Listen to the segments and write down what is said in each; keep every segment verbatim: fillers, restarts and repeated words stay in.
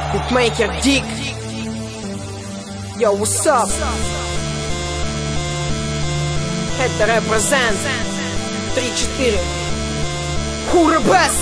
Битмейкер Дик. Yo, what's up? Это репрезент три-четыре. Хура Бэс.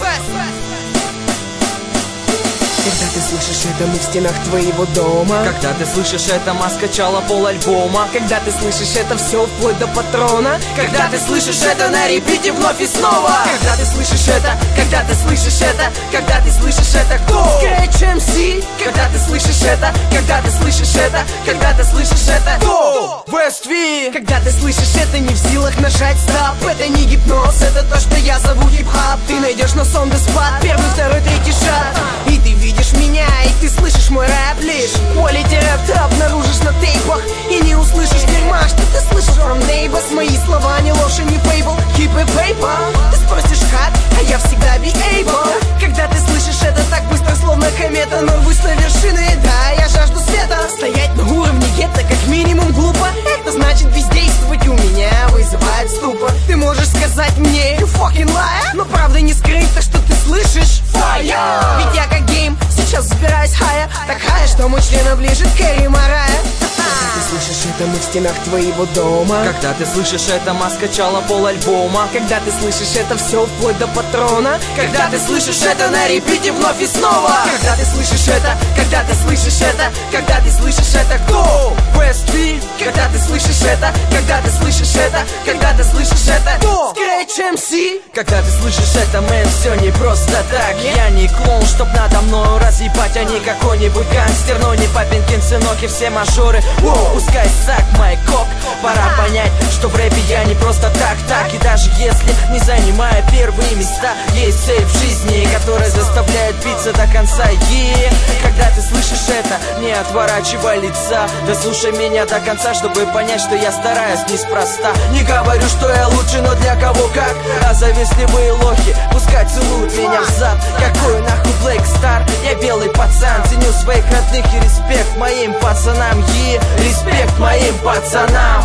Когда ты слышишь это, мы в стенах твоего дома. Когда ты слышишь это, мы скачала пол альбома. Когда ты слышишь это, все вплоть до патрона. Когда ты слышишь это, на репите вновь и снова. Когда ты слышишь это, когда ты слышишь это, когда ты слышишь это, кто? Scratch эм си. Когда ты слышишь это, когда ты слышишь это, когда ты слышишь это, кто? Вестви. Когда ты слышишь это, не в силах нажать стоп. Это не гипноз, это то, что я зову хип-хоп. Ты найдешь на сон спад, первый, второй, третий шаг. И ты видишь меня, и ты слышишь мой рэп лишь. Quality рэп ты обнаружишь на тейпах. И не услышишь дерьма, что ты слышишь from neighbors. Мои слова не ложь и не фейбл. Keep it paper. Ты спросишь как, а я всегда be able. Когда ты слышишь это так быстро, словно комета, но рвусь на вершины, да, я жажду света. Стоять на уровне гетто как минимум глупо. Это значит бездействовать у меня вызывает ступор. Ты можешь сказать мне you fucking liar, но правда не скрыть то, что ты слышишь fire. Ведь я как гейм сейчас взбираюсь хая, так хая, что мой член оближет Кэрри Марая. Когда ты слышишь это, мы в стенах твоего дома. Когда ты слышишь это, мы скачала пол альбома. Когда ты слышишь это, все вплоть до патрона. Когда ты слышишь это, на репите вновь и снова. Когда ты слышишь это, когда ты слышишь это, когда ты слышишь это, кто? Вестви. Когда ты слышишь это, когда ты слышишь это, когда ты слышишь это, кто? Scratch эм си. Когда ты слышишь это, мэн, все не просто так. Я не клоун, чтоб надо мною разъебать, а не какой-нибудь гангстер, но не папинкин сынок и все мажоры. Воу, пускай сак мой кок. Пора понять, что в рэпе я не просто так-так. И даже если не занимаю первые места, есть цель в жизни, которая заставляет биться до конца. е Когда ты слышишь это, не отворачивай лица. Да слушай меня до конца, чтобы понять, что я стараюсь неспроста. Не говорю, что я лучше, но для кого как. А завистливые лохи пускай целуют меня в зад. Какой нахуй Блэк Стар? Я белый пацан, ценю своих родных и респект моим пацанам. е Респект моим пацанам.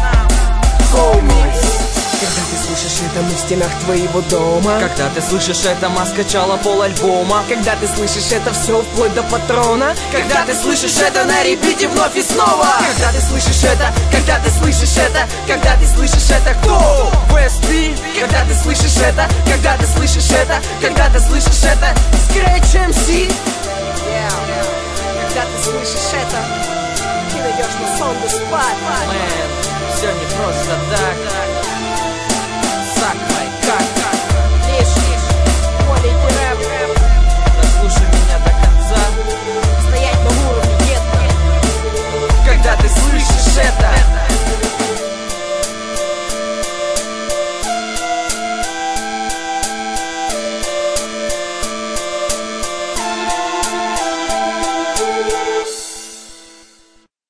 Homies. Когда ты слышишь это, мы в стенах твоего дома. Когда ты слышишь это, мы скачала пол альбома. Когда ты слышишь это, все вплоть до патрона. Когда ты слышишь это, на репите вновь и снова. Когда ты слышишь это, когда ты слышишь это, когда ты слышишь это, кто? Вестви. Когда ты слышишь это, когда ты слышишь это, когда ты слышишь это, Scratch эм си. Когда ты слышишь это, ты найдешь на сон спад. Мэн, все не просто так.